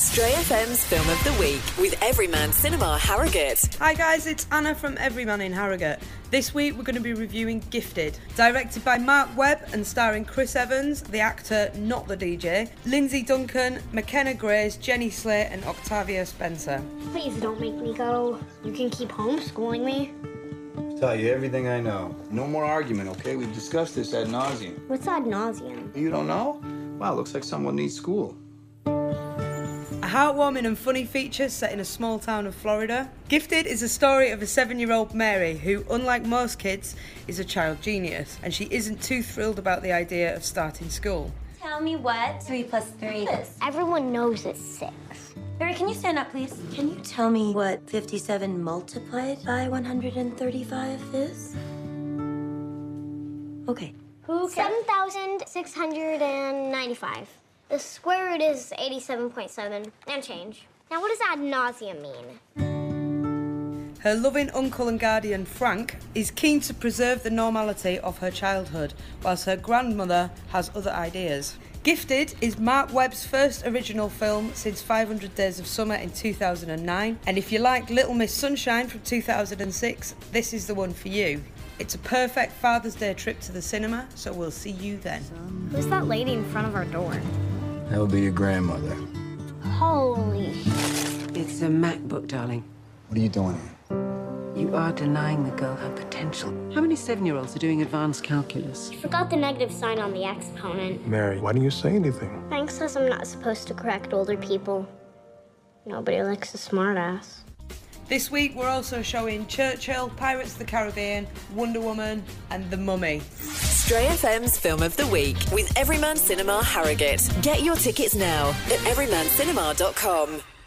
Stray FM's Film of the Week with Everyman Cinema Harrogate. Hi guys, it's Anna from Everyman in Harrogate. This week we're going to be reviewing Gifted. Directed by Mark Webb and starring Chris Evans, the actor, not the DJ, Lindsay Duncan, McKenna Grace, Jenny Slate and Octavia Spencer. Please don't make me go. You can keep homeschooling me. Tell you everything I know. No more argument, okay? We've discussed this ad nauseum. What's ad nauseum? You don't know? Wow, looks like someone needs school. A heartwarming and funny feature set in a small town of Florida. Gifted is a story of a 7-year-old Mary who, unlike most kids, is a child genius, and she isn't too thrilled about the idea of starting school. Tell me what 3 plus 3 is. Everyone knows it's 6. Barry, can you stand up, please? Can you tell me what 57 multiplied by 135 is? Okay. 7,695. The square root is 87.7 and change. Now, what does ad nauseum mean? Her loving uncle and guardian, Frank, is keen to preserve the normality of her childhood, whilst her grandmother has other ideas. Gifted is Mark Webb's first original film since 500 Days of Summer in 2009, and if you like Little Miss Sunshine from 2006, this is the one for you. It's a perfect Father's Day trip to the cinema, so we'll see you then. Who's that lady in front of our door? That would be your grandmother. Holy It's a MacBook, darling. What are you doing here? You are denying the girl her potential. How many 7-year-olds are doing advanced calculus? Forgot the negative sign on the exponent. Mary, why didn't you say anything? Frank says I'm not supposed to correct older people. Nobody likes a smartass. This week we're also showing Churchill, Pirates of the Caribbean, Wonder Woman and The Mummy. Stray FM's Film of the Week with Everyman Cinema Harrogate. Get your tickets now at everymancinema.com.